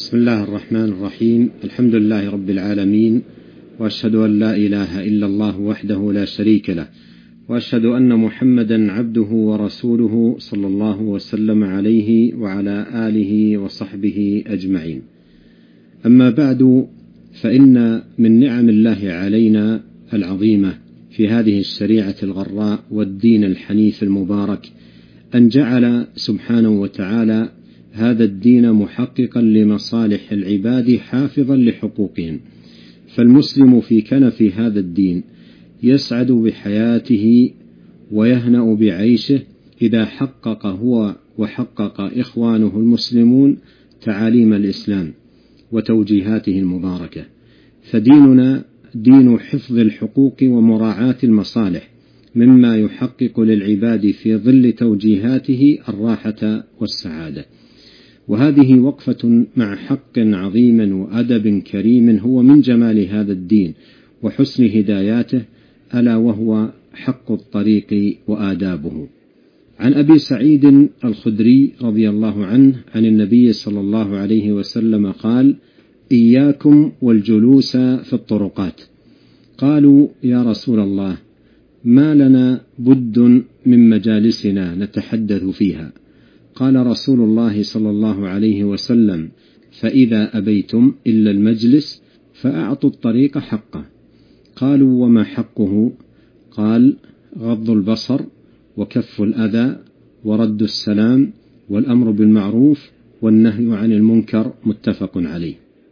بسم الله الرحمن الرحيم. الحمد لله رب العالمين، وأشهد أن لا إله إلا الله وحده لا شريك له، وأشهد أن محمدا عبده ورسوله صلى الله وسلم عليه وعلى آله وصحبه أجمعين. أما بعد، فإن من نعم الله علينا العظيمة في هذه الشريعة الغراء والدين الحنيف المبارك أن جعل سبحانه وتعالى هذا الدين محققا لمصالح العباد حافظا لحقوقهم، فالمسلم في كنف هذا الدين يسعد بحياته ويهنأ بعيشه إذا حقق هو وحقق إخوانه المسلمون تعاليم الإسلام وتوجيهاته المباركة. فديننا دين حفظ الحقوق ومراعاة المصالح، مما يحقق للعباد في ظل توجيهاته الراحة والسعادة. وهذه وقفة مع حق عظيم وأدب كريم هو من جمال هذا الدين وحسن هداياته، ألا وهو حق الطريق وآدابه. عن أبي سعيد الخدري رضي الله عنه عن النبي صلى الله عليه وسلم قال: إياكم والجلوس في الطرقات. قالوا: يا رسول الله، ما لنا بد من مجالسنا نتحدث فيها؟ قال رسول الله صلى الله عليه وسلم: فإذا أبيتم إلا المجلس فأعطوا الطريق حقه. قالوا: وما حقه؟ قال: غض البصر، وكف الأذى، ورد السلام، والأمر بالمعروف، والنهي عن المنكر. متفق عليه.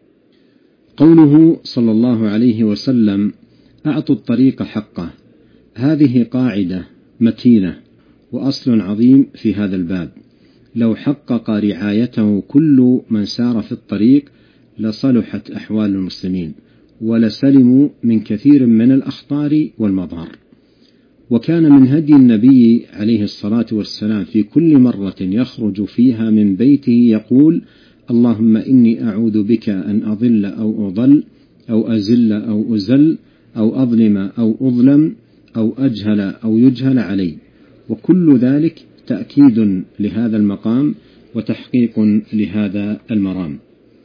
قوله صلى الله عليه وسلم: أعطوا الطريق حقه، هذه قاعدة متينة وأصل عظيم في هذا الباب. لو حقق رعايته كل من سار في الطريق لصلحت أحوال المسلمين، ولسلموا من كثير من الأخطار والمضار. وكان من هدي النبي عليه الصلاة والسلام في كل مرة يخرج فيها من بيته يقول: اللهم إني أعوذ بك أن أضل أو أضل، أو أزل أو أزل، أو أظلم أو أظلم، أو أجهل أو يجهل علي. وكل ذلك تأكيد لهذا المقام وتحقيق لهذا المرام.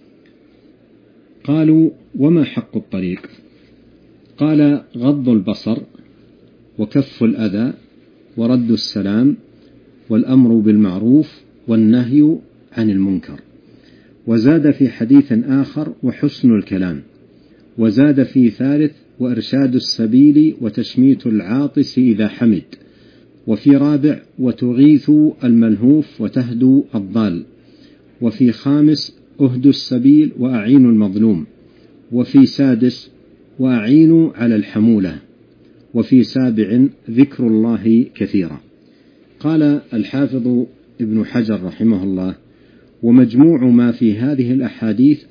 قالوا: وما حق الطريق؟ قال: غض البصر، وكف الأذى، ورد السلام، والأمر بالمعروف، والنهي عن المنكر. وزاد في حديث آخر: وحسن الكلام. وزاد في ثالث: وإرشاد السبيل، وتشميت العاطس إذا حمد. وفي رابع: وتغيث الملهوف وتهدو الضال. وفي خامس: أهدوا السبيل وأعينوا المظلوم. وفي سادس: وأعينوا على الحمولة. وفي سابع: ذكر الله كثيرا. قال الحافظ ابن حجر رحمه الله: ومجموع ما في هذه الأحاديث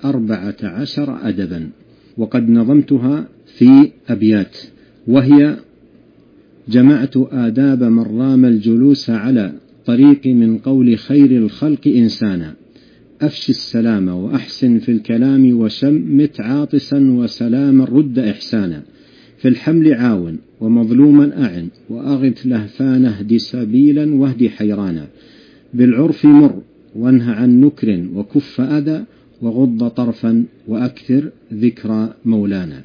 14 أدبا، وقد نظمتها في أبيات، وهي: جمعت آداب من رام الجلوس على طريق من قول خير الخلق إنسانا، أفش السلام وأحسن في الكلام، وشمت عاطسا وسلاما رد إحسانا، في الحمل عاون ومظلوما أعن، وأغث لهفان اهد سبيلا واهد حيرانا، بالعرف مر وانه عن نكر، وكف أذى وغض طرفا، وأكثر ذكر مولانا.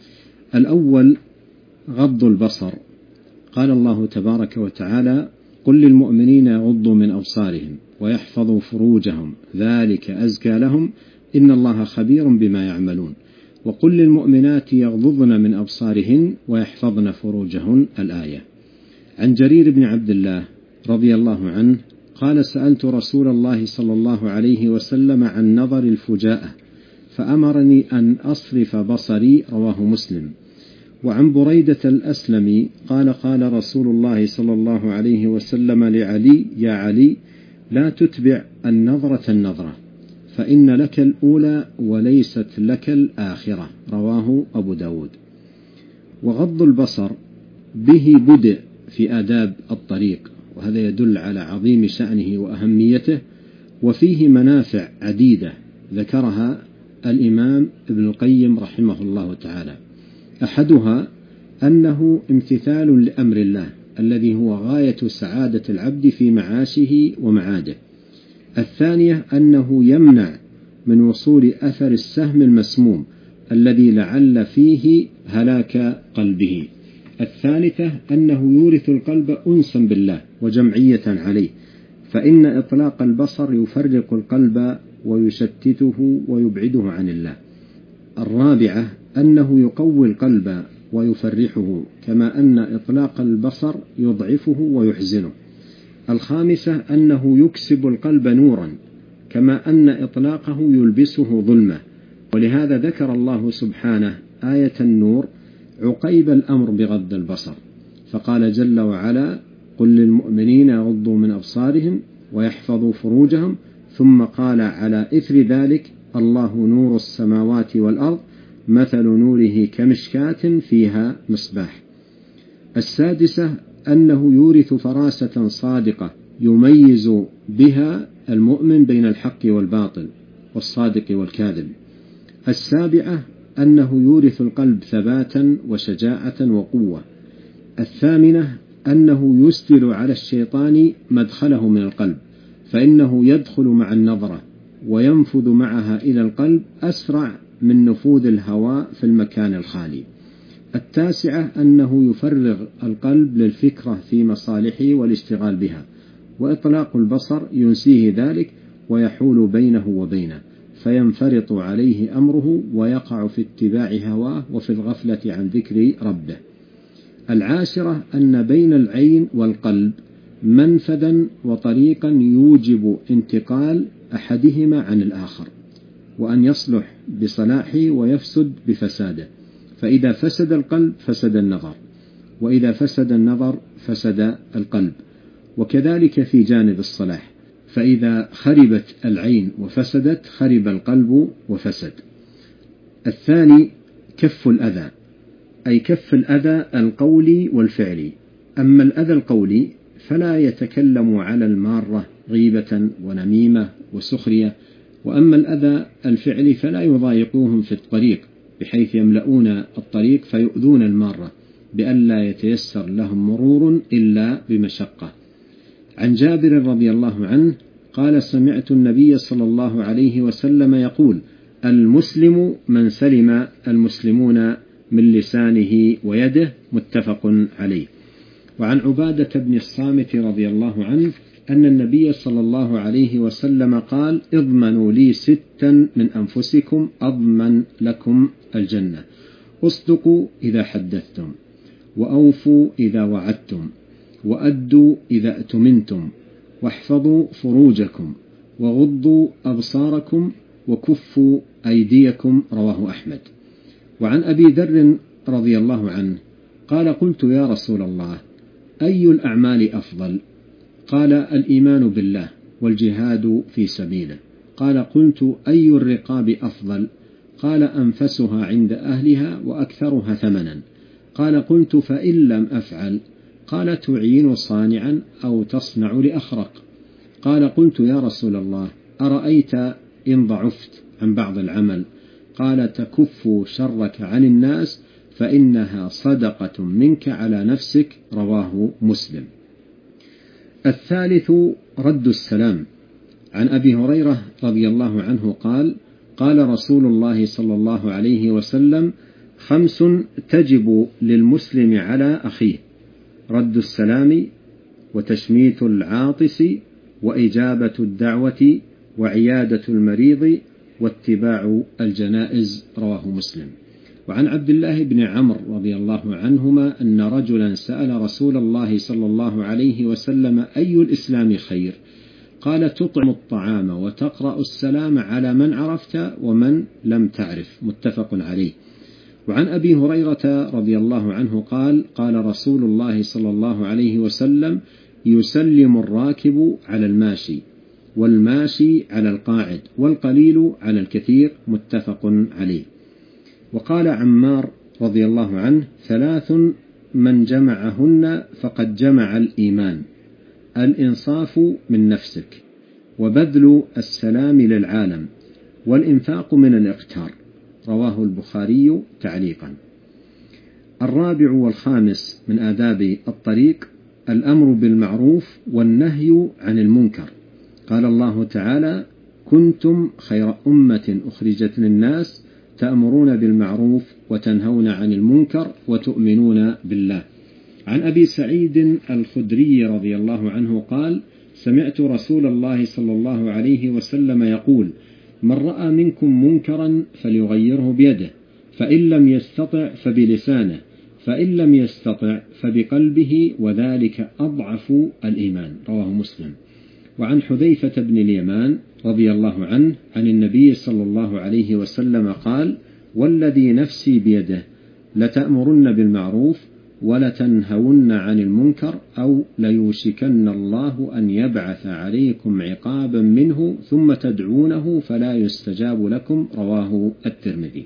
الأول: غض البصر. قال الله تبارك وتعالى: قل للمؤمنين يغضوا من أبصارهم ويحفظوا فروجهم ذلك أزكى لهم إن الله خبير بما يعملون. وقل للمؤمنات يغضضن من أبصارهن ويحفظن فروجهن. الآية. عن جرير بن عبد الله رضي الله عنه قال: سألت رسول الله صلى الله عليه وسلم عن نظر الفجاءة فأمرني أن أصرف بصري. رواه مسلم. وعن بريدة الأسلمي قال: قال رسول الله صلى الله عليه وسلم لعلي: يا علي، لا تتبع النظرة النظرة، فإن لك الأولى وليست لك الآخرة. رواه أبو داود. وغض البصر به بدء في آداب الطريق، وهذا يدل على عظيم شأنه وأهميته، وفيه منافع عديدة ذكرها الإمام ابن القيم رحمه الله تعالى. أحدها أنه امتثال لأمر الله الذي هو غاية سعادة العبد في معاشه ومعاده. الثانية أنه يمنع من وصول أثر السهم المسموم الذي لعل فيه هلاك قلبه. الثالثة أنه يورث القلب أنسا بالله وجمعية عليه، فإن إطلاق البصر يفرق القلب ويشتته ويبعده عن الله. الرابعة أنه يقوي القلب ويفرحه، كما أن إطلاق البصر يضعفه ويحزنه. الخامسة أنه يكسب القلب نورا، كما أن إطلاقه يلبسه ظلمة، ولهذا ذكر الله سبحانه آية النور عقيب الأمر بغض البصر، فقال جل وعلا: قل للمؤمنين يغضوا من أبصارهم ويحفظوا فروجهم، ثم قال على إثر ذلك: الله نور السماوات والأرض مثل نوره كمشكاة فيها مصباح. السادسة أنه يورث فراسة صادقة يميز بها المؤمن بين الحق والباطل والصادق والكاذب. السابعة أنه يورث القلب ثباتا وشجاعة وقوة. الثامنة أنه يسدل على الشيطان مدخله من القلب، فإنه يدخل مع النظرة وينفذ معها إلى القلب أسرع من نفوذ الهواء في المكان الخالي. التاسعة أنه يفرغ القلب للفكرة في مصالحه والاشتغال بها، وإطلاق البصر ينسيه ذلك ويحول بينه وبينه، فينفرط عليه أمره ويقع في اتباع هواه وفي الغفلة عن ذكر ربه. العاشرة أن بين العين والقلب منفذا وطريقا يوجب انتقال أحدهما عن الآخر، وأن يصلح بصلاحه ويفسد بفساده، فإذا فسد القلب فسد النظر، وإذا فسد النظر فسد القلب، وكذلك في جانب الصلاح، فإذا خربت العين وفسدت خرب القلب وفسد. الثاني كف الأذى، أي كف الأذى القولي والفعلي. أما الأذى القولي فلا يتكلم على المارة غيبة ونميمة وسخرية، وأما الأذى الفعلي فلا يضايقوهم في الطريق بحيث يملؤون الطريق فيؤذون المارة بألا يتيسر لهم مرور إلا بمشقة. عن جابر رضي الله عنه قال: سمعت النبي صلى الله عليه وسلم يقول: المسلم من سلم المسلمون من لسانه ويده، متفق عليه. وعن عبادة بن الصامت رضي الله عنه أن النبي صلى الله عليه وسلم قال: اضمنوا لي 6 من أنفسكم أضمن لكم الجنة: اصدقوا إذا حدثتم، وأوفوا إذا وعدتم، وأدوا إذا أتمنتم، واحفظوا فروجكم، وغضوا أبصاركم، وكفوا أيديكم. رواه أحمد. وعن أبي ذر رضي الله عنه قال: قلت يا رسول الله، أي الأعمال أفضل؟ قال: الإيمان بالله والجهاد في سبيله. قال: قلت أي الرقاب أفضل؟ قال: أنفسها عند أهلها وأكثرها ثمنا. قال: قلت فإن لم أفعل؟ قال: تعين صانعا أو تصنع لأخرق. قال: قلت يا رسول الله، أرأيت إن ضعفت عن بعض العمل؟ قال: تكف شرك عن الناس فإنها صدقة منك على نفسك. رواه مسلم. الثالث رد السلام. عن أبي هريرة رضي الله عنه قال: قال رسول الله صلى الله عليه وسلم: 5 تجب للمسلم على أخيه: رد السلام، وتشميت العاطس، وإجابة الدعوة، وعيادة المريض، واتباع الجنائز. رواه مسلم. وعن عبد الله بن عمرو رضي الله عنهما أن رجلا سأل رسول الله صلى الله عليه وسلم: أي الإسلام خير؟ قال: تطعم الطعام وتقرأ السلام على من عرفت ومن لم تعرف. متفق عليه. وعن أبي هريرة رضي الله عنه قال: قال رسول الله صلى الله عليه وسلم: يسلم الراكب على الماشي، والماشي على القاعد، والقليل على الكثير. متفق عليه. وقال عمار رضي الله عنه: 3 من جمعهن فقد جمع الإيمان: الإنصاف من نفسك، وبذل السلام للعالم، والإنفاق من الإقتار. رواه البخاري تعليقا. الرابع والخامس من آداب الطريق الأمر بالمعروف والنهي عن المنكر. قال الله تعالى: كنتم خير أمة أخرجت للناس تأمرون بالمعروف وتنهون عن المنكر وتؤمنون بالله. عن أبي سعيد الخدري رضي الله عنه قال: سمعت رسول الله صلى الله عليه وسلم يقول: من رأى منكم منكرا فليغيره بيده، فإن لم يستطع فبلسانه، فإن لم يستطع فبقلبه، وذلك أضعف الإيمان. رواه مسلم. وعن حذيفة بن اليمان رضي الله عنه عن النبي صلى الله عليه وسلم قال: والذي نفسي بيده لتأمرن بالمعروف ولتنهون عن المنكر أو ليوشكن الله أن يبعث عليكم عقابا منه ثم تدعونه فلا يستجاب لكم. رواه الترمذي.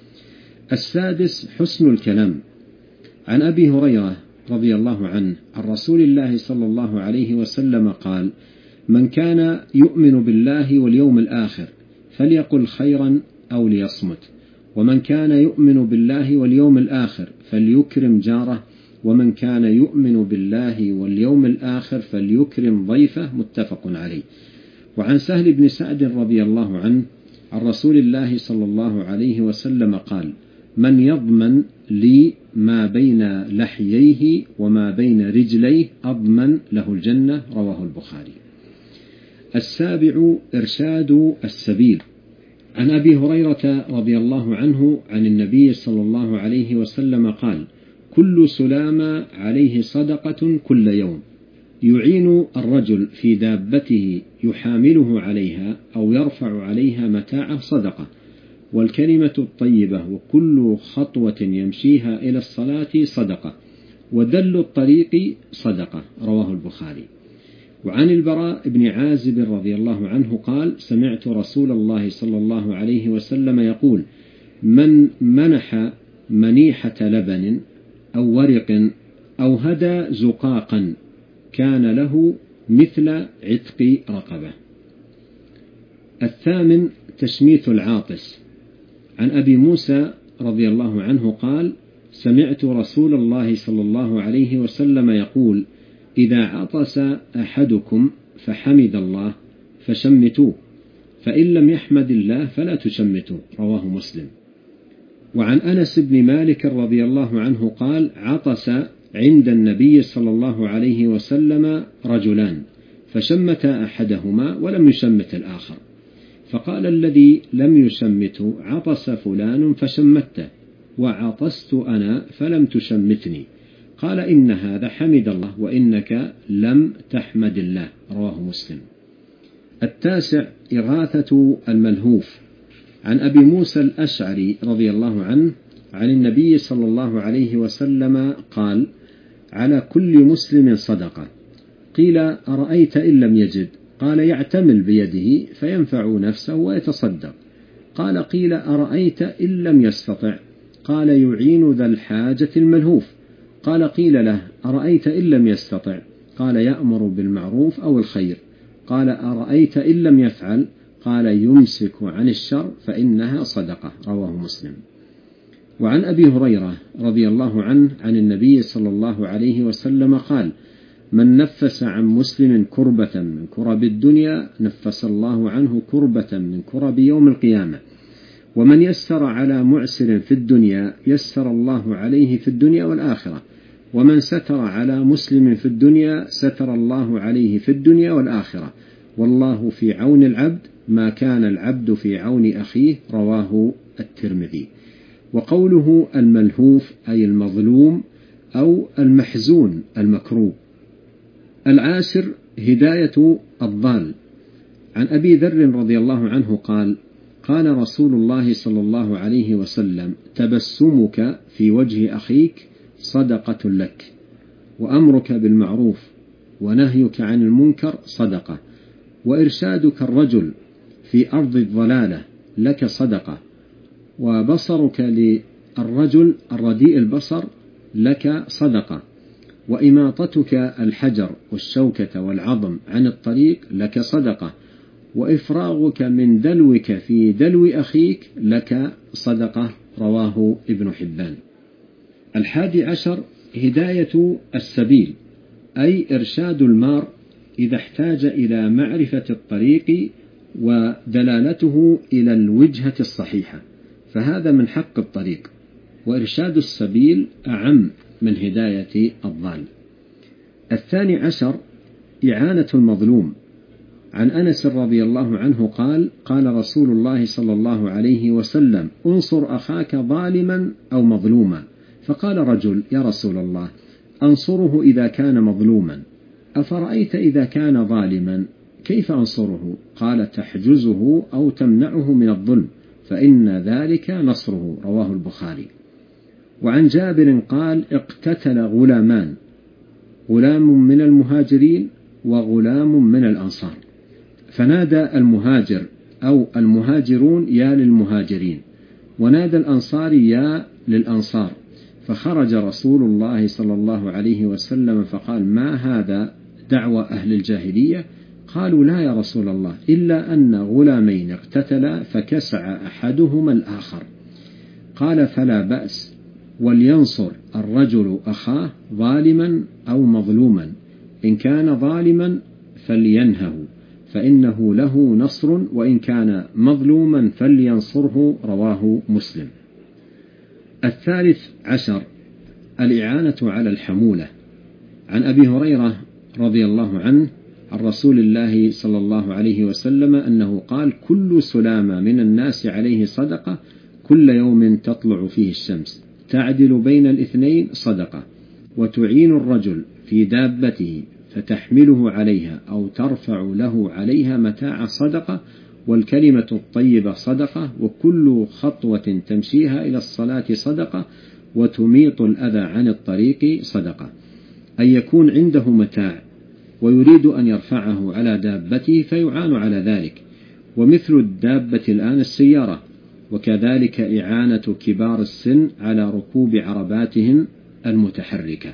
السادس: حسن الكلام. عن أبي هريرة رضي الله عنه عن رسول الله صلى الله عليه وسلم قال: من كان يؤمن بالله واليوم الآخر فليقل خيرا أو ليصمت، ومن كان يؤمن بالله واليوم الآخر فليكرم جاره، ومن كان يؤمن بالله واليوم الآخر فليكرم ضيفه. متفق عليه. وعن سهل بن سعد رضي الله عنه عن رسول الله صلى الله عليه وسلم قال: من يضمن لي ما بين لحييه وما بين رجليه أضمن له الجنة. رواه البخاري. السابع: إرشاد السبيل. عن أبي هريرة رضي الله عنه عن النبي صلى الله عليه وسلم قال: كل سلام عليه صدقة كل يوم، يعين الرجل في دابته يحامله عليها أو يرفع عليها متاعه صدقة، والكلمة الطيبة وكل خطوة يمشيها إلى الصلاة صدقة، ودل الطريق صدقة. رواه البخاري. وعن البراء بن عازب رضي الله عنه قال: سمعت رسول الله صلى الله عليه وسلم يقول: من منح منيحة لبن أو ورق أو هدى زقاقا كان له مثل عتق رقبة. الثامن: تشميت العاطس. عن أبي موسى رضي الله عنه قال: سمعت رسول الله صلى الله عليه وسلم يقول: إذا عطس أحدكم فحمد الله فشمتوه، فإن لم يحمد الله فلا تشمتوه. رواه مسلم. وعن أنس بن مالك رضي الله عنه قال: عطس عند النبي صلى الله عليه وسلم رجلان، فشمت أحدهما ولم يشمت الآخر، فقال الذي لم يشمته: عطس فلان فشمته، وعطست أنا فلم تشمتني. قال: إن هذا حمد الله وإنك لم تحمد الله. رواه مسلم. التاسع: إغاثة الملهوف. عن أبي موسى الأشعري رضي الله عنه عن النبي صلى الله عليه وسلم قال: على كل مسلم صدقة. قيل: أرأيت إن لم يجد؟ قال: يعتمل بيده فينفع نفسه ويتصدق. قيل: أرأيت إن لم يستطع؟ قال: يعين ذا الحاجة الملهوف. قيل له: أرأيت إن لم يستطع؟ قال: يأمر بالمعروف أو الخير. قال: أرأيت إن لم يفعل؟ قال: يمسك عن الشر فإنها صدقة. رواه مسلم. وعن أبي هريرة رضي الله عنه عن النبي صلى الله عليه وسلم قال: من نفس عن مسلم كربة من كرب الدنيا نفس الله عنه كربة من كرب يوم القيامة، ومن يسر على معسر في الدنيا يسر الله عليه في الدنيا والآخرة، ومن ستر على مسلم في الدنيا ستر الله عليه في الدنيا والآخرة، والله في عون العبد ما كان العبد في عون أخيه. رواه الترمذي. وقوله الملهوف أي المظلوم أو المحزون المكروب. العاشر: هداية الضال. عن أبي ذر رضي الله عنه قال: قال رسول الله صلى الله عليه وسلم: تبسمك في وجه أخيك صدقة لك، وأمرك بالمعروف ونهيك عن المنكر صدقة، وإرشادك الرجل في أرض الضلالة لك صدقة، وبصرك للرجل الرديء البصر لك صدقة، وإماطتك الحجر والشوكة والعظم عن الطريق لك صدقة، وإفراغك من دلوك في دلو أخيك لك صدقة. رواه ابن حبان. 11: هداية السبيل، أي إرشاد المار إذا احتاج إلى معرفة الطريق ودلالته إلى الوجهة الصحيحة، فهذا من حق الطريق، وإرشاد السبيل أعم من هداية الضال. 12 إعانة المظلوم. عن أنس رضي الله عنه قال: قال رسول الله صلى الله عليه وسلم: انصر أخاك ظالما أو مظلوما. فقال رجل: يا رسول الله، أنصره إذا كان مظلوما، أفرأيت إذا كان ظالما كيف أنصره؟ قال: تحجزه أو تمنعه من الظلم، فإن ذلك نصره. رواه البخاري. وعن جابر قال: اقتتل غلامان، غلام من المهاجرين وغلام من الأنصار، فنادى المهاجر أو المهاجرون يا للمهاجرين، ونادى الأنصار يا للأنصار، فخرج رسول الله صلى الله عليه وسلم فقال: ما هذا دعوى أهل الجاهلية؟ قالوا: لا يا رسول الله، إلا أن غلامين اقتتلا فكسع أحدهما الآخر. قال: فلا بأس، ولينصر الرجل أخاه ظالما أو مظلوما، إن كان ظالما فلينهه فإنه له نصر، وإن كان مظلوما فلينصره. رواه مسلم. 13 الإعانة على الحمولة. عن أبي هريرة رضي الله عنه عن رسول الله صلى الله عليه وسلم أنه قال: كل سلامة من الناس عليه صدقة، كل يوم تطلع فيه الشمس، تعدل بين الاثنين صدقة، وتعين الرجل في دابته فتحمله عليها أو ترفع له عليها متاع صدقة، والكلمة الطيبة صدقة، وكل خطوة تمشيها إلى الصلاة صدقة، وتميط الأذى عن الطريق صدقة. أن يكون عنده متاع ويريد أن يرفعه على دابته فيعان على ذلك، ومثل الدابة الآن السيارة، وكذلك إعانة كبار السن على ركوب عرباتهم المتحركة.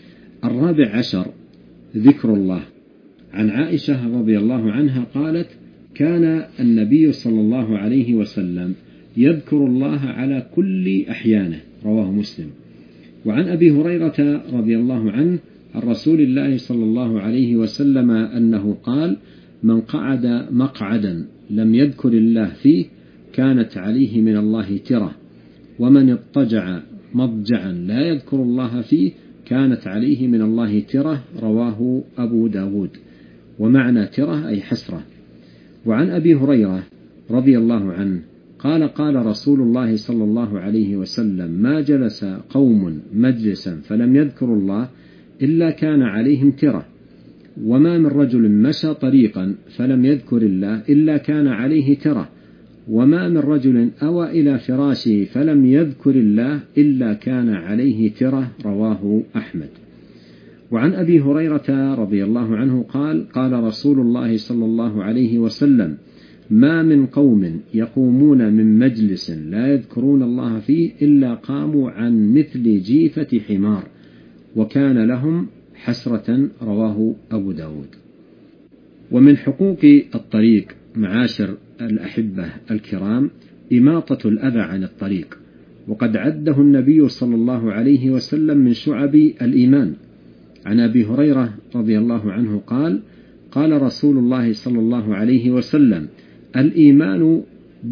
14 ذكر الله. عن عائشة رضي الله عنها قالت: كان النبي صلى الله عليه وسلم يذكر الله على كل أحيانه. رواه مسلم. وعن أبي هريرة رضي الله عنه عن رسول الله صلى الله عليه وسلم أنه قال: من قعد مقعدا لم يذكر الله فيه كانت عليه من الله ترة، ومن اضطجع مضجعا لا يذكر الله فيه كانت عليه من الله ترة. رواه أبو داود. ومعنى ترة أي حسرة. وعن أبي هريرة رضي الله عنه قال: قال رسول الله صلى الله عليه وسلم: ما جلس قوم مجلسا فلم يذكروا الله إلا كان عليهم ترة، وما من رجل مشى طريقا فلم يذكر الله إلا كان عليه ترة، وما من رجل أوى إلى فراشه فلم يذكر الله إلا كان عليه ترة. رواه أحمد. وعن أبي هريرة رضي الله عنه قال: قال رسول الله صلى الله عليه وسلم: ما من قوم يقومون من مجلس لا يذكرون الله فيه إلا قاموا عن مثل جيفة حمار، وكان لهم حسرة. رواه أبو داود. ومن حقوق الطريق معاشر الأحبة الكرام إماطة الأذى عن الطريق، وقد عده النبي صلى الله عليه وسلم من شعب الإيمان. عن أبي هريرة رضي الله عنه قال: قال رسول الله صلى الله عليه وسلم: الإيمان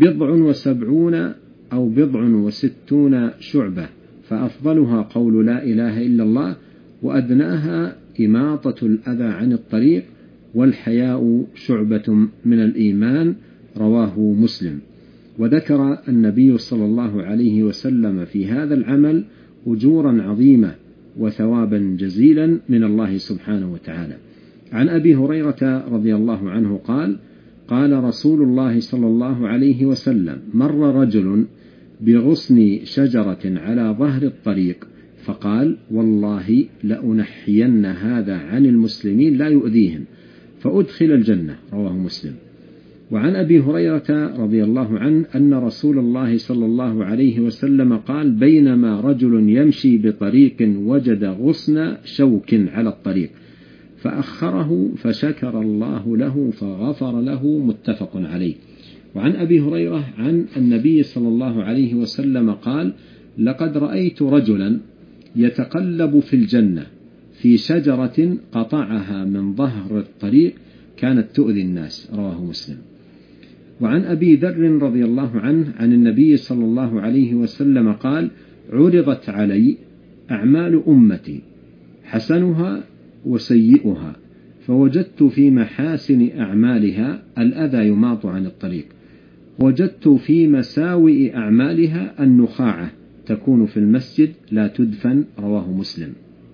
70 أو 60 شعبة، فأفضلها قول لا إله إلا الله، وأدناها إماطة الأذى عن الطريق، والحياء شعبة من الإيمان. رواه مسلم. وذكر النبي صلى الله عليه وسلم في هذا العمل أجورا عظيمة وثوابا جزيلا من الله سبحانه وتعالى. عن أبي هريرة رضي الله عنه قال: قال رسول الله صلى الله عليه وسلم: مر رجل بغصن شجرة على ظهر الطريق فقال: والله لأنحين هذا عن المسلمين لا يؤذيهم، فأدخل الجنة. رواه مسلم. وعن أبي هريرة رضي الله عنه أن رسول الله صلى الله عليه وسلم قال: بينما رجل يمشي بطريق وجد غصن شوك على الطريق فأخره فشكر الله له فغفر له. متفق عليه. وعن أبي هريرة عن النبي صلى الله عليه وسلم قال: لقد رأيت رجلا يتقلب في الجنة في شجرة قطعها من ظهر الطريق كانت تؤذي الناس. رواه مسلم. وعن أبي ذر رضي الله عنه عن النبي صلى الله عليه وسلم قال: عرضت علي أعمال أمتي حسنها وسيئها، فوجدت في محاسن أعمالها الأذى يماط عن الطريق، وجدت في مساوئ أعمالها النخاعة تكون في المسجد لا تدفن. رواه مسلم.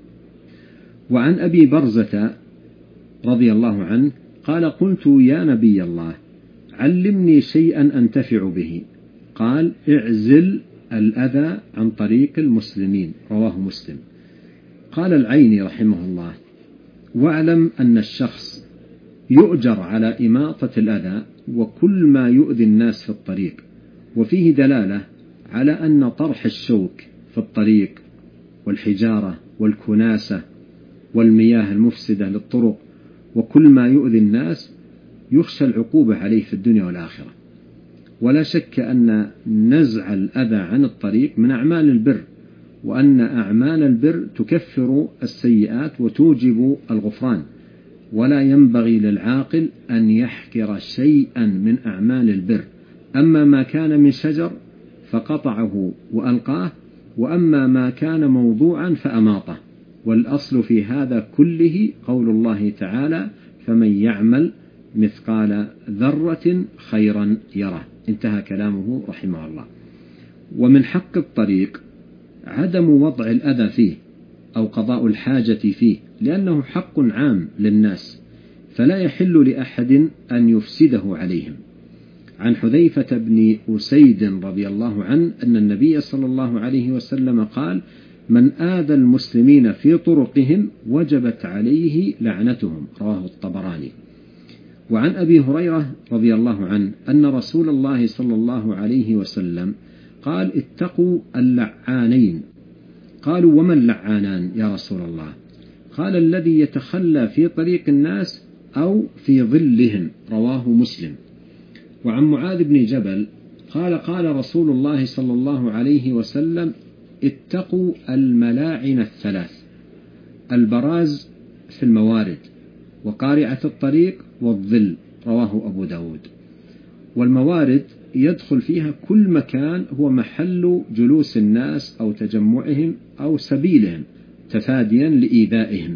وعن أبي برزة رضي الله عنه قال: قلت يا نبي الله علمني شيئا أنتفع به. قال: اعزل الأذى عن طريق المسلمين. رواه مسلم. قال العيني رحمه الله: واعلم أن الشخص يؤجر على إماطة الأذى وكل ما يؤذي الناس في الطريق، وفيه دلالة على أن طرح الشوك في الطريق والحجارة والكناسة والمياه المفسدة للطرق وكل ما يؤذي الناس يخشى العقوبة عليه في الدنيا والآخرة. ولا شك أن نزع الأذى عن الطريق من أعمال البر، وأن أعمال البر تكفر السيئات وتوجب الغفران، ولا ينبغي للعاقل أن يحكر شيئا من أعمال البر. أما ما كان من شجر فقطعه وألقاه، وأما ما كان موضوعا فأماطه. والأصل في هذا كله قول الله تعالى: فمن يعمل مثقال ذرة خيرا يره. انتهى كلامه رحمه الله. ومن حق الطريق عدم وضع الأذى فيه أو قضاء الحاجة فيه، لأنه حق عام للناس، فلا يحل لأحد أن يفسده عليهم. عن حذيفة بن أسيد رضي الله عنه أن النبي صلى الله عليه وسلم قال: من آذى المسلمين في طرقهم وجبت عليه لعنتهم. رواه الطبراني. وعن أبي هريرة رضي الله عنه أن رسول الله صلى الله عليه وسلم قال: اتقوا اللعانين. قالوا: وما اللعانان يا رسول الله؟ قال: الذي يتخلى في طريق الناس أو في ظلهم. رواه مسلم. وعن معاذ بن جبل قال: قال رسول الله صلى الله عليه وسلم: اتقوا الملاعن الثلاث: البراز في الموارد، وقارعة الطريق، والظل. رواه أبو داود. والموارد يدخل فيها كل مكان هو محل جلوس الناس أو تجمعهم أو سبيلهم تفاديا لإيذائهم.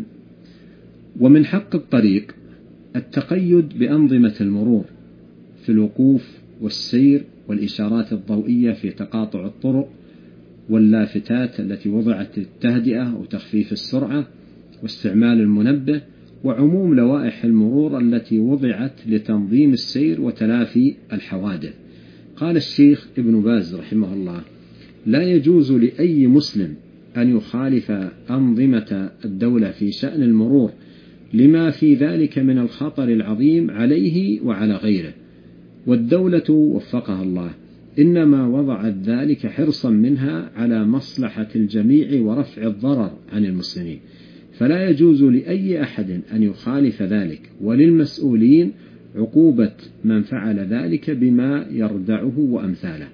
ومن حق الطريق التقيد بأنظمة المرور في الوقوف والسير والإشارات الضوئية في تقاطع الطرق، واللافتات التي وضعت للتهدئة أو تخفيف السرعة، واستعمال المنبه، وعموم لوائح المرور التي وضعت لتنظيم السير وتلافي الحوادث. قال الشيخ ابن باز رحمه الله: لا يجوز لأي مسلم أن يخالف أنظمة الدولة في شأن المرور لما في ذلك من الخطر العظيم عليه وعلى غيره. والدولة وفقها الله إنما وضعت ذلك حرصا منها على مصلحة الجميع ورفع الضرر عن المسلمين، فلا يجوز لأي أحد أن يخالف ذلك، وللمسؤولين عقوبة من فعل ذلك بما يردعه وأمثاله.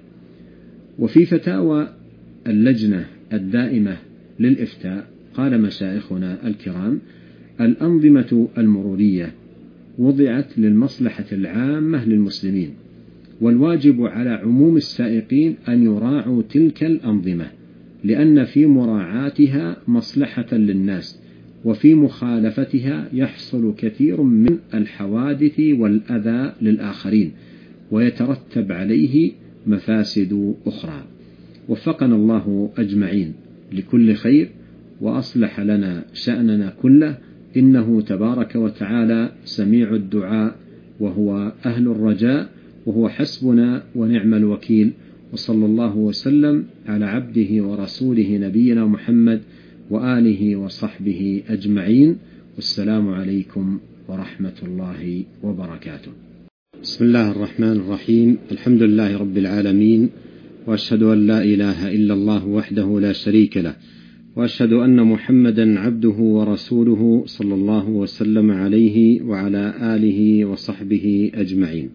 وفي فتاوى اللجنة الدائمة للإفتاء قال مشايخنا الكرام: الأنظمة المرورية وضعت للمصلحة العامة للمسلمين، والواجب على عموم السائقين أن يراعوا تلك الأنظمة، لأن في مراعاتها مصلحة للناس، وفي مخالفتها يحصل كثير من الحوادث والأذى للآخرين، ويترتب عليه مفاسد أخرى. وفقنا الله أجمعين لكل خير، وأصلح لنا شأننا كله، إنه تبارك وتعالى سميع الدعاء، وهو أهل الرجاء، وهو حسبنا ونعم الوكيل. وصلى الله وسلم على عبده ورسوله نبينا محمد وآله وصحبه أجمعين، والسلام عليكم ورحمة الله وبركاته. بسم الله الرحمن الرحيم. الحمد لله رب العالمين، وأشهد أن لا إله إلا الله وحده لا شريك له، وأشهد أن محمدا عبده ورسوله صلى الله وسلم عليه وعلى آله وصحبه أجمعين.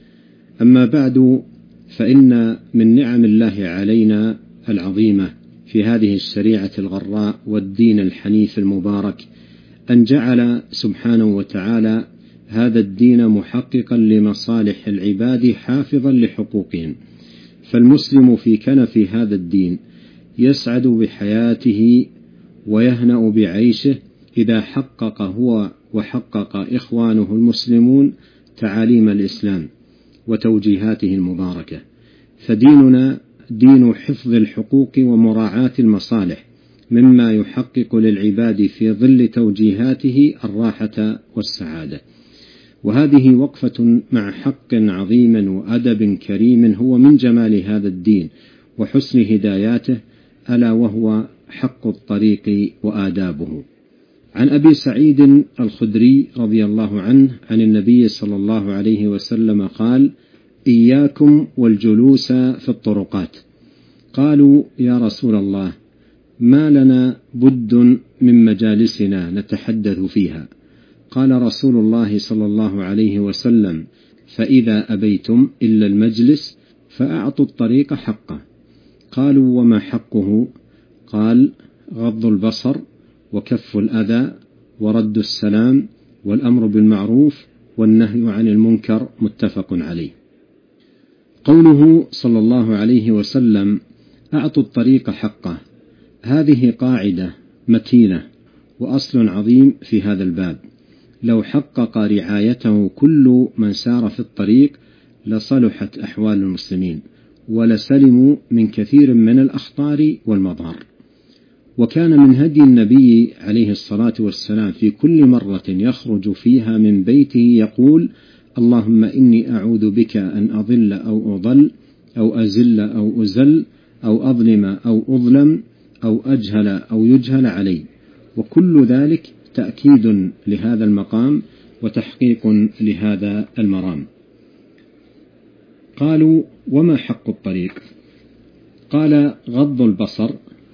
أما بعد، فإن من نعم الله علينا العظيمة في هذه الشريعة الغراء والدين الحنيف المبارك أن جعل سبحانه وتعالى هذا الدين محققا لمصالح العباد حافظا لحقوقهم. فالمسلم في كنف هذا الدين يسعد بحياته ويهنأ بعيشه إذا حقق هو وحقق إخوانه المسلمون تعاليم الإسلام وتوجيهاته المباركة. فديننا دين حفظ الحقوق ومراعاة المصالح، مما يحقق للعباد في ظل توجيهاته الراحة والسعادة. وهذه وقفة مع حق عظيم وأدب كريم هو من جمال هذا الدين وحسن هداياته، ألا وهو حق الطريق وآدابه. عن أبي سعيد الخدري رضي الله عنه عن النبي صلى الله عليه وسلم قال: إياكم والجلوس في الطرقات. قالوا: يا رسول الله، ما لنا بد من مجالسنا نتحدث فيها. قال رسول الله صلى الله عليه وسلم: فإذا أبيتم إلا المجلس فأعطوا الطريق حقه. قالوا: وما حقه؟ قال: غض البصر وكف الأذى ورد السلام والأمر بالمعروف والنهي عن المنكر. متفق عليه. قوله صلى الله عليه وسلم: أعطوا الطريق حقه، هذه قاعدة متينة وأصل عظيم في هذا الباب. لو حقق رعايته كل من سار في الطريق لصلحت أحوال المسلمين ولسلموا من كثير من الأخطار والمضار. وكان من هدي النبي عليه الصلاة والسلام في كل مرة يخرج فيها من بيته يقول: اللهم إني أعوذ بك أن أضل أو أضل أو أزل أو أزل أو أظلم أو أظلم أو أجهل أو يجهل علي. وكل ذلك تأكيد لهذا المقام وتحقيق لهذا المرام. قالوا: وما حق الطريق؟ قال: غض البصر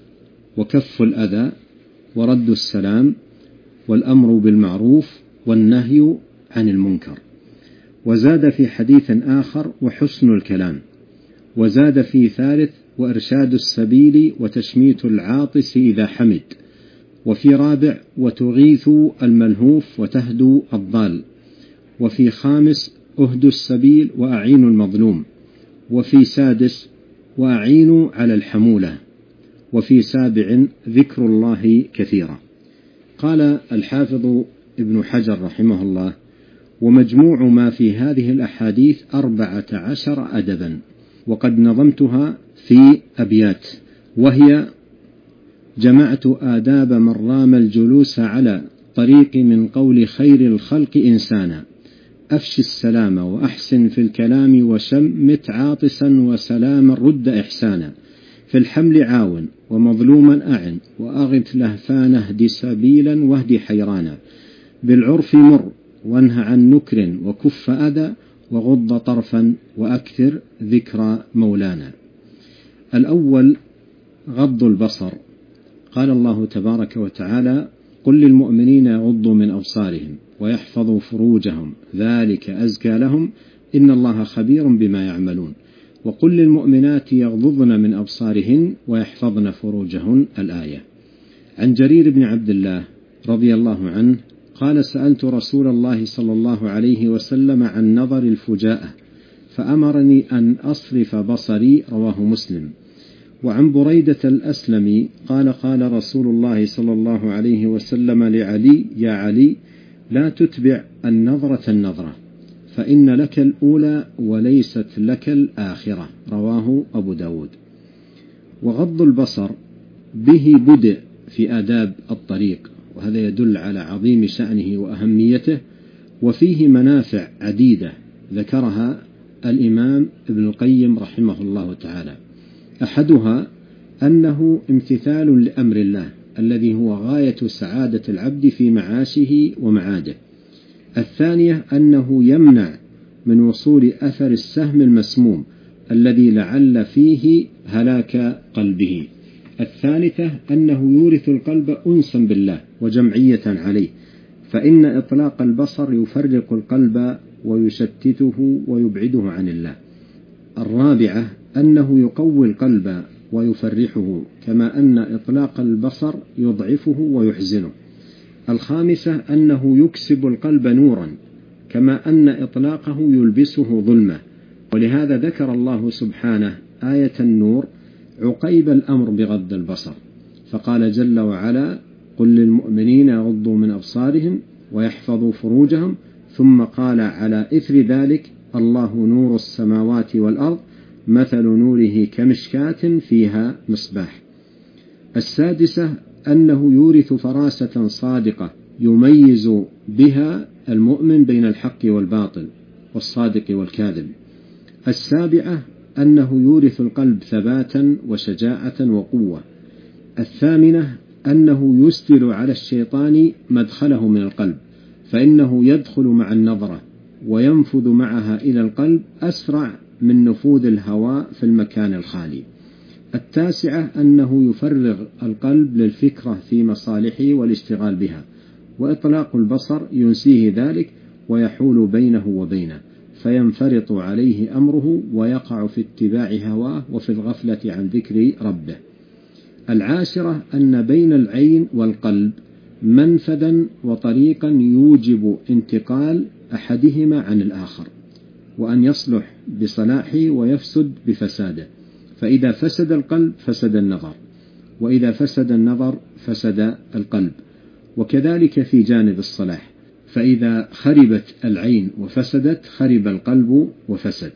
وكف الأذى ورد السلام والأمر بالمعروف والنهي عن المنكر. وزاد في حديث آخر: وحسن الكلام. وزاد في ثالث: وإرشاد السبيل وتشميت العاطس إذا حمد. وفي رابع: وتغيث الملهوف وتهدو الضال. وفي خامس: أهدوا السبيل وأعينوا المظلوم. وفي سادس: وأعينوا على الحمولة. وفي سابع: ذكر الله كثيرا. قال الحافظ ابن حجر رحمه الله: ومجموع ما في هذه الأحاديث 14 أدبا، وقد نظمتها في أبيات، وهي: جمعت آداب من رام الجلوس على طريق من قول خير الخلق إنسانا، أفش السلام وأحسن في الكلام وشمت عاطسا وسلاما رد إحسانا، في الحمل عاون ومظلوما أعن وأغث لهفان اهد سبيلا واهد حيرانا، بالعرف مر وانه عن نكر وكف أذى وغض طرفا وأكثر ذكر مولانا. الأول: غض البصر. قال الله تبارك وتعالى: قل للمؤمنين يغضوا من أبصارهم ويحفظوا فروجهم ذلك أزكى لهم إن الله خبير بما يعملون. وقل للمؤمنات يغضضن من أبصارهن ويحفظن فروجهن. الآية. عن جرير بن عبد الله رضي الله عنه قال: سألت رسول الله صلى الله عليه وسلم عن نظر الفجاءة فأمرني أن أصرف بصري. رواه مسلم. وعن بريدة الأسلمي قال: قال رسول الله صلى الله عليه وسلم لعلي: يا علي، لا تتبع النظرة النظرة، فإن لك الأولى وليست لك الآخرة. رواه أبو داود. وغض البصر به بدء في آداب الطريق، وهذا يدل على عظيم شأنه وأهميته، وفيه منافع عديدة ذكرها الإمام ابن القيم رحمه الله تعالى. أحدها أنه امتثال لأمر الله الذي هو غاية سعادة العبد في معاشه ومعاده. الثانية أنه يمنع من وصول أثر السهم المسموم الذي لعل فيه هلاك قلبه. الثالثة أنه يورث القلب أنسا بالله وجمعية عليه، فإن إطلاق البصر يفرق القلب ويشتته ويبعده عن الله. الرابعة أنه يقوي القلب ويفرحه، كما أن إطلاق البصر يضعفه ويحزنه. الخامسة أنه يكسب القلب نورا كما أن إطلاقه يلبسه ظلمة. ولهذا ذكر الله سبحانه آية النور عقيب الأمر بغض البصر، فقال جل وعلا: قل للمؤمنين يغضوا من أبصارهم ويحفظوا فروجهم، ثم قال على إثر ذلك: الله نور السماوات والأرض مثل نوره كمشكاة فيها مصباح. السادسة أنه يورث فراسة صادقة يميز بها المؤمن بين الحق والباطل والصادق والكاذب. السابعة أنه يورث القلب ثباتا وشجاعة وقوة. الثامنة أنه يسدل على الشيطان مدخله من القلب، فإنه يدخل مع النظرة وينفذ معها إلى القلب أسرع من نفوذ الهواء في المكان الخالي. التاسعة أنه يفرغ القلب للفكرة في مصالحه والاشتغال بها، وإطلاق البصر ينسيه ذلك ويحول بينه وبينه، فينفرط عليه أمره ويقع في اتباع هواه وفي الغفلة عن ذكر ربه. العاشرة أن بين العين والقلب منفذا وطريقا يوجب انتقال أحدهما عن الآخر، وأن يصلح بصلاحه ويفسد بفساده، فإذا فسد القلب فسد النظر، وإذا فسد النظر فسد القلب، وكذلك في جانب الصلاح، فإذا خربت العين وفسدت خرب القلب وفسد.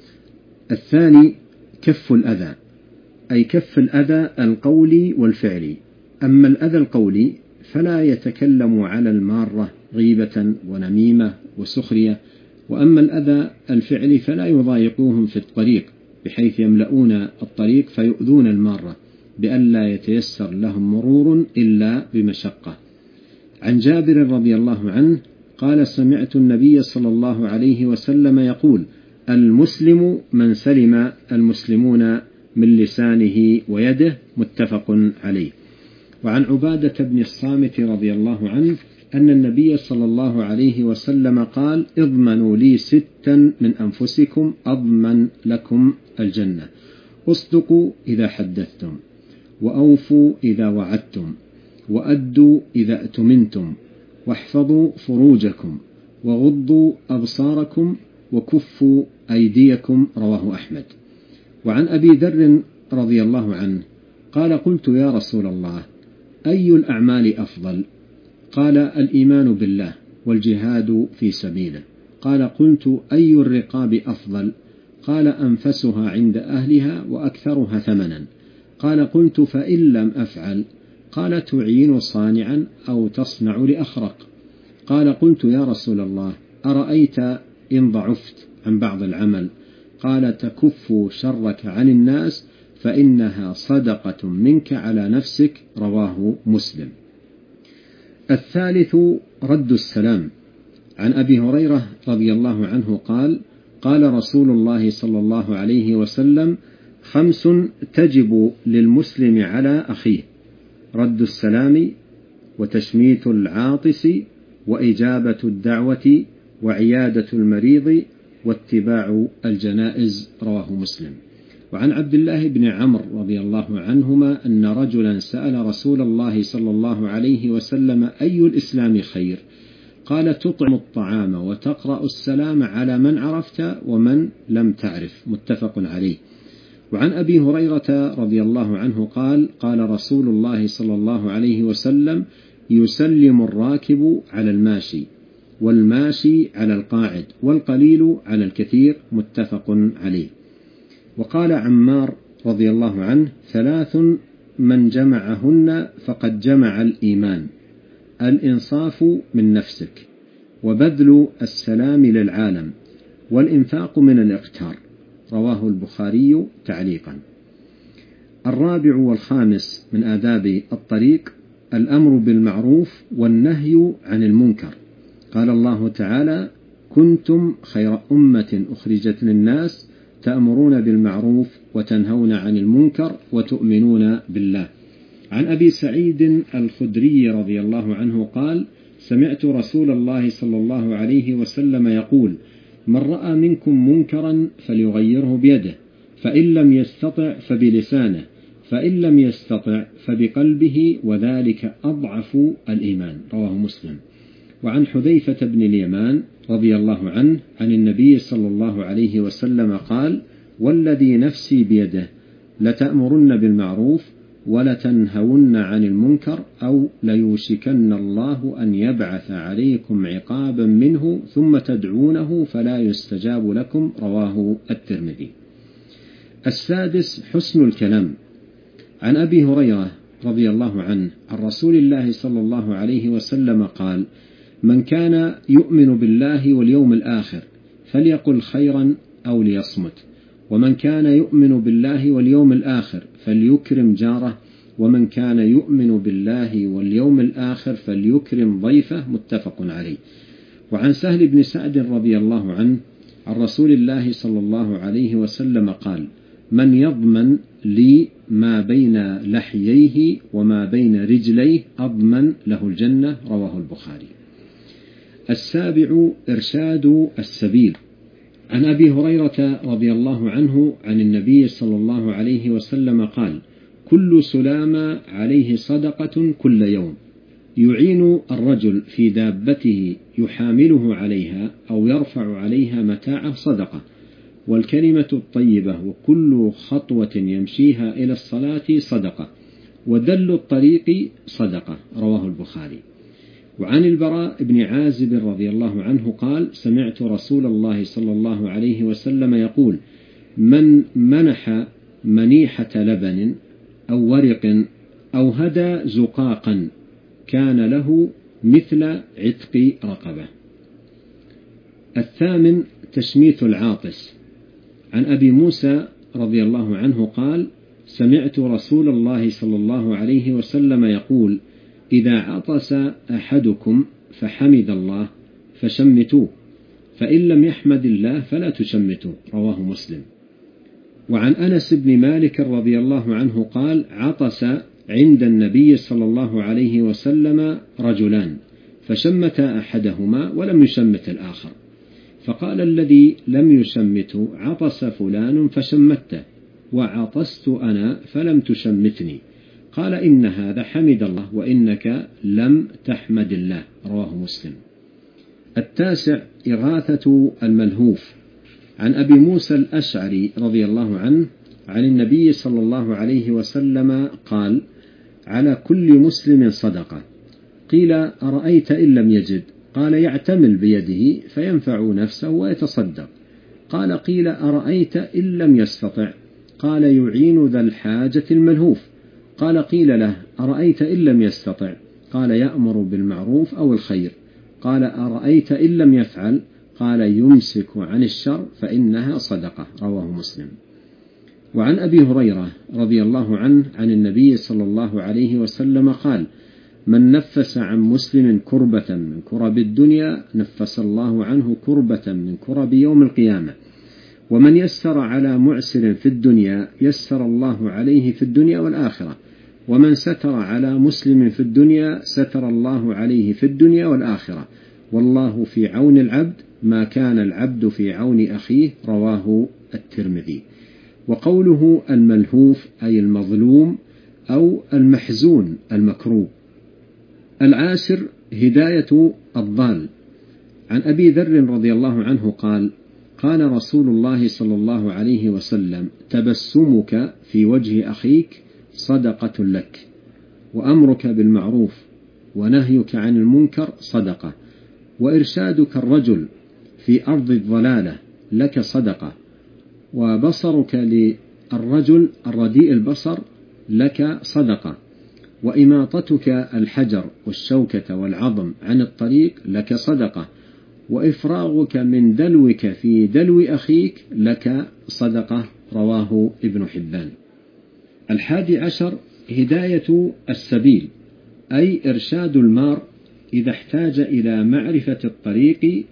الثاني كف الأذى، أي كف الأذى القولي والفعلي. أما الأذى القولي فلا يتكلم على المارة غيبة ونميمة وسخرية، وأما الأذى الفعلي فلا يضايقوهم في الطريق بحيث يملؤون الطريق فيؤذون المارة بأن لا يتيسر لهم مرور إلا بمشقة. عن جابر رضي الله عنه قال: سمعت النبي صلى الله عليه وسلم يقول: المسلم من سلم المسلمون من لسانه ويده، متفق عليه. وعن عبادة بن الصامت رضي الله عنه أن النبي صلى الله عليه وسلم قال: اضمنوا لي 6 من أنفسكم أضمن لكم الجنة: اصدقوا إذا حدثتم، وأوفوا إذا وعدتم، وأدوا إذا أتمنتم، واحفظوا فروجكم، وغضوا أبصاركم، وكفوا أيديكم. رواه أحمد. وعن أبي ذر رضي الله عنه قال: قلت يا رسول الله، أي الأعمال أفضل؟ قال: الإيمان بالله والجهاد في سبيله. قال: قلت أي الرقاب أفضل؟ قال: أنفسها عند أهلها وأكثرها ثمنا. قال: قلت فإن لم أفعل؟ قال: تعين صانعا أو تصنع لأخرق. قال: قلت يا رسول الله، أرأيت إن ضعفت عن بعض العمل؟ قال: تكف شرك عن الناس فإنها صدقة منك على نفسك. رواه مسلم. الثالث رد السلام. عن أبي هريرة رضي الله عنه قال: قال رسول الله صلى الله عليه وسلم: 5 تجب للمسلم على أخيه: رد السلام، وتشميت العاطس، وإجابة الدعوة، وعيادة المريض، واتباع الجنائز. رواه مسلم. وعن عبد الله بن عمرو رضي الله عنهما أن رجلا سأل رسول الله صلى الله عليه وسلم: أي الإسلام خير؟ قال: تطعم الطعام وتقرأ السلام على من عرفت ومن لم تعرف. متفق عليه. وعن أبي هريرة رضي الله عنه قال: قال رسول الله صلى الله عليه وسلم: يسلم الراكب على الماشي، والماشي على القاعد، والقليل على الكثير. متفق عليه. وقال عمار رضي الله عنه: 3 من جمعهن فقد جمع الإيمان: الإنصاف من نفسك، وبذل السلام للعالم، والإنفاق من الاقتار. رواه البخاري تعليقا. الرابع والخامس من آداب الطريق الأمر بالمعروف والنهي عن المنكر. قال الله تعالى: كنتم خير أمة أخرجت للناس تأمرون بالمعروف وتنهون عن المنكر وتؤمنون بالله. عن أبي سعيد الخدري رضي الله عنه قال: سمعت رسول الله صلى الله عليه وسلم يقول: من رأى منكم منكرا فليغيره بيده، فإن لم يستطع فبلسانه، فإن لم يستطع فبقلبه، وذلك أضعف الإيمان. رواه مسلم. وعن حذيفة بن اليمان رضي الله عنه عن النبي صلى الله عليه وسلم قال: والذي نفسي بيده لتأمرن بالمعروف ولتنهون عن المنكر أو ليوشكن الله أن يبعث عليكم عقابا منه ثم تدعونه فلا يستجاب لكم. رواه الترمذي. السادس: حسن الكلام. عن أبي هريرة رضي الله عنه عن رسول الله صلى الله عليه وسلم قال: من كان يؤمن بالله واليوم الآخر فليقل خيرا أو ليصمت، ومن كان يؤمن بالله واليوم الآخر فليكرم جاره، ومن كان يؤمن بالله واليوم الآخر فليكرم ضيفه. متفق عليه. وعن سهل بن سعد رضي الله عنه عن رسول الله صلى الله عليه وسلم قال: من يضمن لي ما بين لحييه وما بين رجليه أضمن له الجنة. رواه البخاري. السابع: إرشاد السبيل. عن أبي هريرة رضي الله عنه عن النبي صلى الله عليه وسلم قال: كل سلام عليه صدقة كل يوم، يعين الرجل في دابته يحامله عليها أو يرفع عليها متاعه صدقة، والكلمة الطيبة وكل خطوة يمشيها إلى الصلاة صدقة، ودل الطريق صدقة. رواه البخاري. وعن البراء بن عازب رضي الله عنه قال: سمعت رسول الله صلى الله عليه وسلم يقول: من منح منيحة لبن أو ورق أو هدى زقاقا كان له مثل عتق رقبة. الثامن: تشميت العاطس. عن أبي موسى رضي الله عنه قال: سمعت رسول الله صلى الله عليه وسلم يقول: إذا عطس أحدكم فحمد الله فشمتوه، فإن لم يحمد الله فلا تشمتوه. رواه مسلم. وعن أنس بن مالك رضي الله عنه قال: عطس عند النبي صلى الله عليه وسلم رجلان، فشمت أحدهما ولم يشمت الآخر، فقال الذي لم يشمته: عطس فلان فشمته، وعطست أنا فلم تشمتني. قال: إن هذا حمد الله وإنك لم تحمد الله. رواه مسلم. التاسع: إغاثة الملهوف. عن أبي موسى الأشعري رضي الله عنه عن النبي صلى الله عليه وسلم قال: على كل مسلم صدقة. قيل: أرأيت إن لم يجد؟ قال: يعتمل بيده فينفع نفسه ويتصدق. قال: قيل: أرأيت إن لم يستطع؟ قال: يعين ذا الحاجة الملهوف. قال: قيل له: أرأيت إن لم يستطع؟ قال: يأمر بالمعروف أو الخير. قال: أرأيت إن لم يفعل؟ قال: يمسك عن الشر فإنها صدقة. رواه مسلم. وعن أبي هريرة رضي الله عنه عن النبي صلى الله عليه وسلم قال: من نفس عن مسلم كربة من كرب الدنيا نفس الله عنه كربة من كرب يوم القيامة، ومن يسر على معسر في الدنيا يسر الله عليه في الدنيا والآخرة، ومن ستر على مسلم في الدنيا ستر الله عليه في الدنيا والآخرة، والله في عون العبد ما كان العبد في عون أخيه. رواه الترمذي. وقوله الملهوف أي المظلوم أو المحزون المكروب. العاشر: هداية الضال. عن أبي ذر رضي الله عنه قال: قال رسول الله صلى الله عليه وسلم: تبسمك في وجه أخيك صدقة لك، وأمرك بالمعروف ونهيك عن المنكر صدقة، وإرشادك الرجل في أرض الضلالة لك صدقة، وبصرك للرجل الرديء البصر لك صدقة، وإماطتك الحجر والشوكة والعظم عن الطريق لك صدقة، وإفراغك من دلوك في دلو أخيك لك صدقة. رواه ابن حبان. 11: هداية السبيل، أي إرشاد المار إذا احتاج إلى معرفة الطريق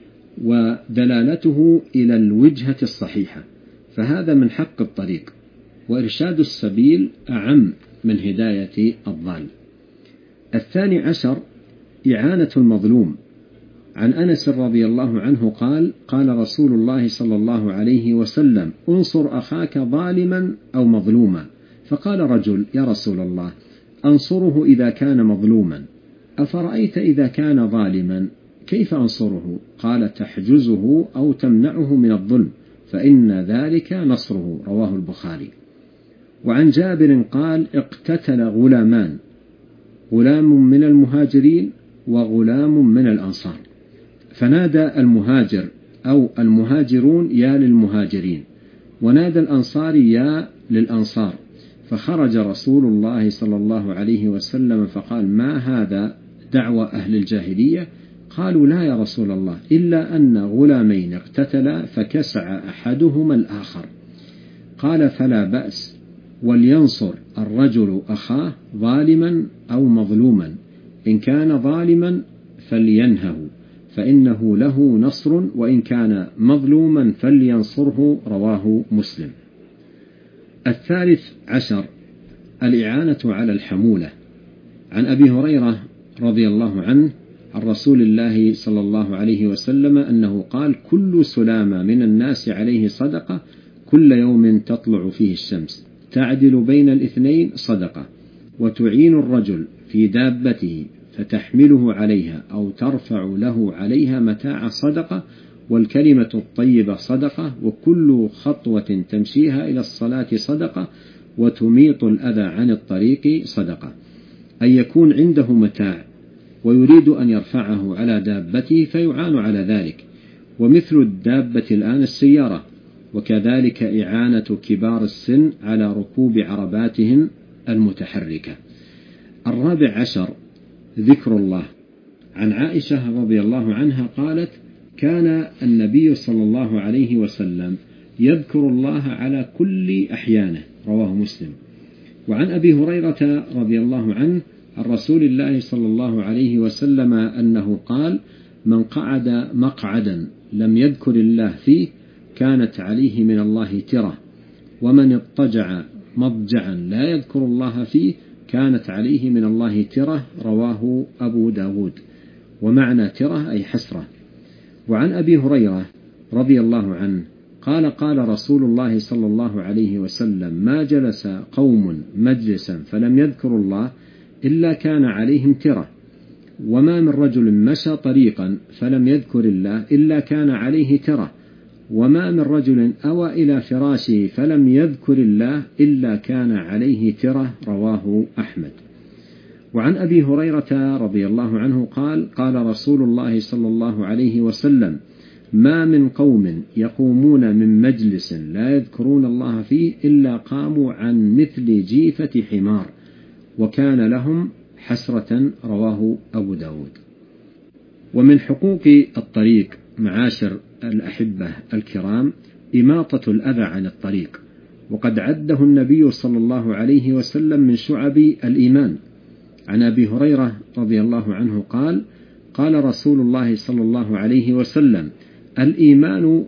ودلالته إلى الوجهة الصحيحة، فهذا من حق الطريق، وإرشاد السبيل أعم من هداية الضال. 12: إعانة المظلوم. عن أنس رضي الله عنه قال: قال رسول الله صلى الله عليه وسلم: انصر أخاك ظالما أو مظلوما. فقال رجل: يا رسول الله، أنصره إذا كان مظلوما، أفرأيت إذا كان ظالما؟ كيف أنصره؟ قال تحجزه أو تمنعه من الظلم فإن ذلك نصره، رواه البخاري. وعن جابر قال اقتتل غلامان، غلام من المهاجرين وغلام من الأنصار، فنادى المهاجر أو المهاجرون يا للمهاجرين، ونادى الأنصار يا للأنصار، فخرج رسول الله صلى الله عليه وسلم فقال ما هذا دعوى أهل الجاهلية؟ قالوا لا يا رسول الله، إلا أن غلامين اقتتلا فكسع أحدهما الآخر. قال فلا بأس، ولينصر الرجل أخاه ظالما أو مظلوما، إن كان ظالما فلينهه فإنه له نصر، وإن كان مظلوما فلينصره، رواه مسلم. 13 الإعانة على الحمولة. عن أبي هريرة رضي الله عنه عن رسول الله صلى الله عليه وسلم أنه قال كل سلامة من الناس عليه صدقة، كل يوم تطلع فيه الشمس تعدل بين الاثنين صدقة، وتعين الرجل في دابته فتحمله عليها أو ترفع له عليها متاع صدقة، والكلمة الطيبة صدقة، وكل خطوة تمشيها إلى الصلاة صدقة، وتميط الأذى عن الطريق صدقة. أن يكون عنده متاع ويريد أن يرفعه على دابته فيعان على ذلك، ومثل الدابة الآن السيارة، وكذلك إعانة كبار السن على ركوب عرباتهم المتحركة. 14 ذكر الله. عن عائشة رضي الله عنها قالت كان النبي صلى الله عليه وسلم يذكر الله على كل أحيانه، رواه مسلم. وعن أبي هريرة رضي الله عنه عن رسول الله صلى الله عليه وسلم أنه قال من قعد مقعدا لم يذكر الله فيه كانت عليه من الله ترة، ومن اضطجع مضجعا لا يذكر الله فيه كانت عليه من الله ترة، رواه أبو داود. ومعنى ترة أي حسرة. وعن أبي هريرة رضي الله عنه قال قال رسول الله صلى الله عليه وسلم ما جلس قوم مجلسا فلم يذكروا الله إلا كان عليهم ترة، وما من رجل مشى طريقا فلم يذكر الله إلا كان عليه ترة، وما من رجل أوى إلى فراشه فلم يذكر الله إلا كان عليه ترة، رواه أحمد. وعن أبي هريرة رضي الله عنه قال قال رسول الله صلى الله عليه وسلم ما من قوم يقومون من مجلس لا يذكرون الله فيه إلا قاموا عن مثل جيفة حمار وكان لهم حسرة، رواه أبو داود. ومن حقوق الطريق معاشر الأحبة الكرام إماطة الأذى عن الطريق، وقد عده النبي صلى الله عليه وسلم من شعب الإيمان. عن أبي هريرة رضي الله عنه قال قال رسول الله صلى الله عليه وسلم الإيمان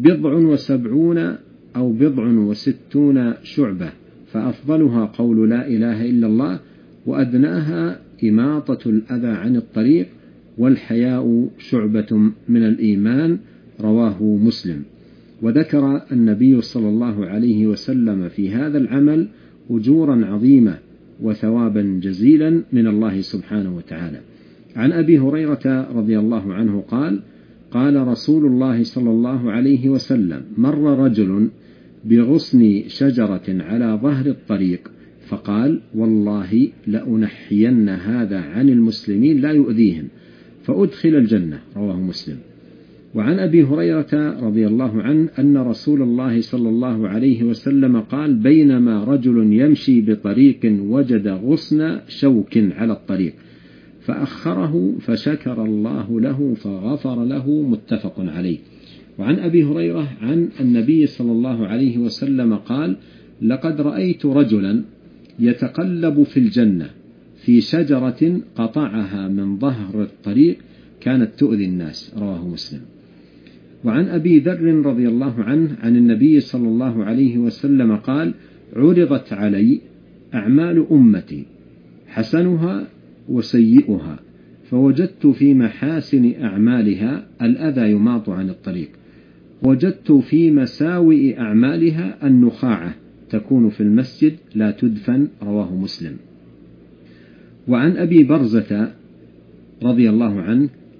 70 أو 60 شعبة، فأفضلها قول لا إله إلا الله، وأدناها إماطة الأذى عن الطريق، والحياء شعبة من الإيمان، رواه مسلم. وذكر النبي صلى الله عليه وسلم في هذا العمل أجورا عظيمة وثوابا جزيلا من الله سبحانه وتعالى. عن أبي هريرة رضي الله عنه قال قال رسول الله صلى الله عليه وسلم مر رجل بغصن شجرة على ظهر الطريق فقال والله لأنحين هذا عن المسلمين لا يؤذيهم فأدخل الجنة، رواه مسلم. وعن أبي هريرة رضي الله عنه أن رسول الله صلى الله عليه وسلم قال بينما رجل يمشي بطريق وجد غصن شوك على الطريق فأخره فشكر الله له فغفر له، متفق عليه. وعن أبي هريرة عن النبي صلى الله عليه وسلم قال لقد رأيت رجلا يتقلب في الجنة في شجرة قطعها من ظهر الطريق كانت تؤذي الناس، رواه مسلم. وعن أبي ذر رضي الله عنه عن النبي صلى الله عليه وسلم قال عرضت علي أعمال أمتي حسنها وسيئها فوجدت في محاسن أعمالها الأذى يماط عن الطريق، وجدت في مساوئ أعمالها النخاعة تكون في المسجد لا تدفن، رواه مسلم. وعن أبي برزة رضي الله عنه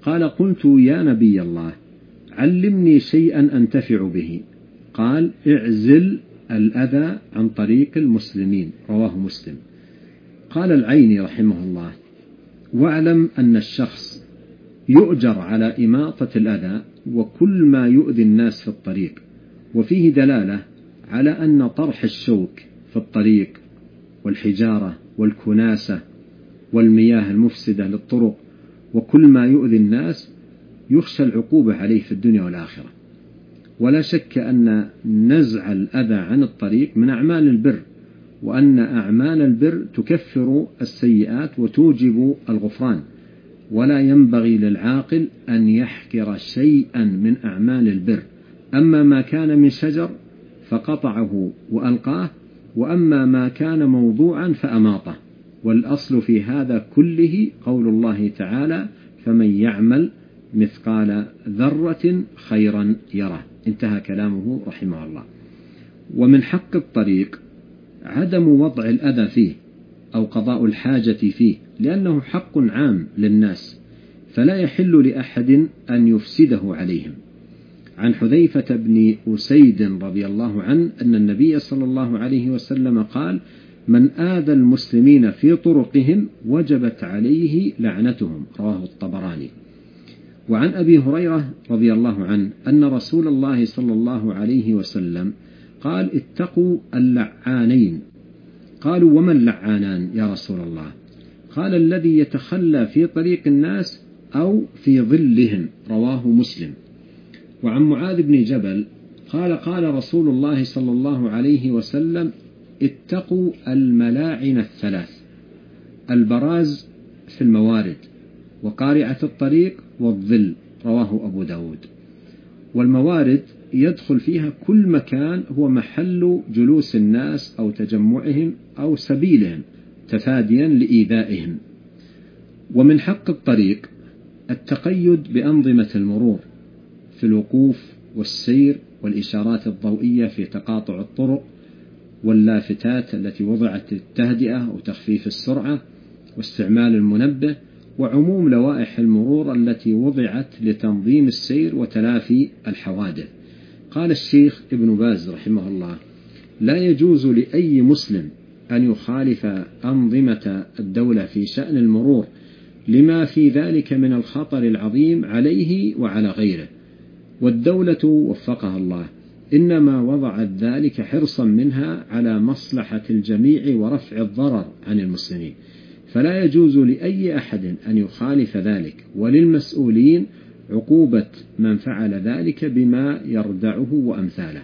قال: قلت: يا نبي الله، علمني شيئا أنتفع به. قال: اعزل الأذى عن طريق المسلمين. رواه مسلم. قال العيني رحمه الله: واعلم أن الشخص يؤجر على إماطة الأذى وكل ما يؤذي الناس في الطريق، وفيه دلالة على أن طرح الشوك في الطريق والحجارة والكناسة والمياه المفسدة للطرق وكل ما يؤذي الناس يخشى العقوبة عليه في الدنيا والآخرة. ولا شك أن نزع الأذى عن الطريق من أعمال البر، وأن أعمال البر تكفر السيئات وتوجب الغفران، ولا ينبغي للعاقل أن يحقر شيئا من أعمال البر. أما ما كان من شجر فقطعه وألقاه، وأما ما كان موضوعا فأماطه. والأصل في هذا كله قول الله تعالى: فمن يعمل مثقال ذرة خيرا يره. انتهى كلامه رحمه الله. ومن حق الطريق عدم وضع الأذى فيه أو قضاء الحاجة فيه، لأنه حق عام للناس، فلا يحل لأحد أن يفسده عليهم. عن حذيفة بن أسيد رضي الله عنه أن النبي صلى الله عليه وسلم قال: من آذى المسلمين في طرقهم وجبت عليه لعنتهم. رواه الطبراني. وعن أبي هريرة رضي الله عنه أن رسول الله صلى الله عليه وسلم قال: اتقوا اللعانين. قالوا: وما اللعانان يا رسول الله؟ قال: الذي يتخلى في طريق الناس أو في ظلهم. رواه مسلم. وعن معاذ بن جبل قال: قال رسول الله صلى الله عليه وسلم: اتقوا الملاعن الثلاث: البراز في الموارد، وقارعة الطريق، والظل. رواه أبو داود. والموارد يدخل فيها كل مكان هو محل جلوس الناس أو تجمعهم أو سبيلهم تفاديا لإيذائهم. ومن حق الطريق التقيد بأنظمة المرور في الوقوف والسير والإشارات الضوئية في تقاطع الطرق، واللافتات التي وضعت للتهدئة أو تخفيف السرعة، واستعمال المنبه، وعموم لوائح المرور التي وضعت لتنظيم السير وتلافي الحوادث. قال الشيخ ابن باز رحمه الله: لا يجوز لأي مسلم أن يخالف أنظمة الدولة في شأن المرور لما في ذلك من الخطر العظيم عليه وعلى غيره. والدولة وفقها الله إنما وضعت ذلك حرصا منها على مصلحة الجميع ورفع الضرر عن المسلمين، فلا يجوز لأي أحد أن يخالف ذلك، وللمسؤولين عقوبة من فعل ذلك بما يردعه وأمثاله.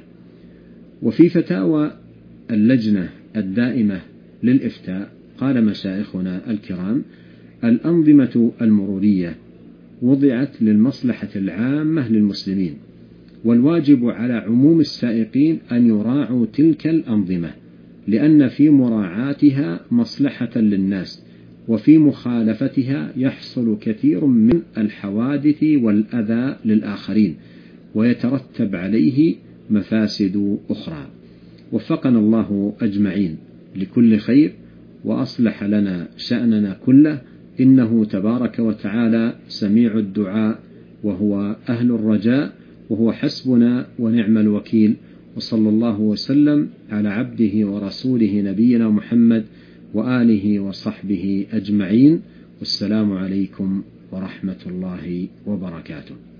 وفي فتاوى اللجنة الدائمة للإفتاء قال مشايخنا الكرام: الأنظمة المرورية وضعت للمصلحة العامة للمسلمين، والواجب على عموم السائقين أن يراعوا تلك الأنظمة، لأن في مراعاتها مصلحة للناس، وفي مخالفتها يحصل كثير من الحوادث والأذى للآخرين، ويترتب عليه مفاسد أخرى. وفقنا الله أجمعين لكل خير، وأصلح لنا شأننا كله، إنه تبارك وتعالى سميع الدعاء، وهو أهل الرجاء، وهو حسبنا ونعم الوكيل. وصلى الله وسلم على عبده ورسوله نبينا محمد وآله وصحبه أجمعين. والسلام عليكم ورحمة الله وبركاته.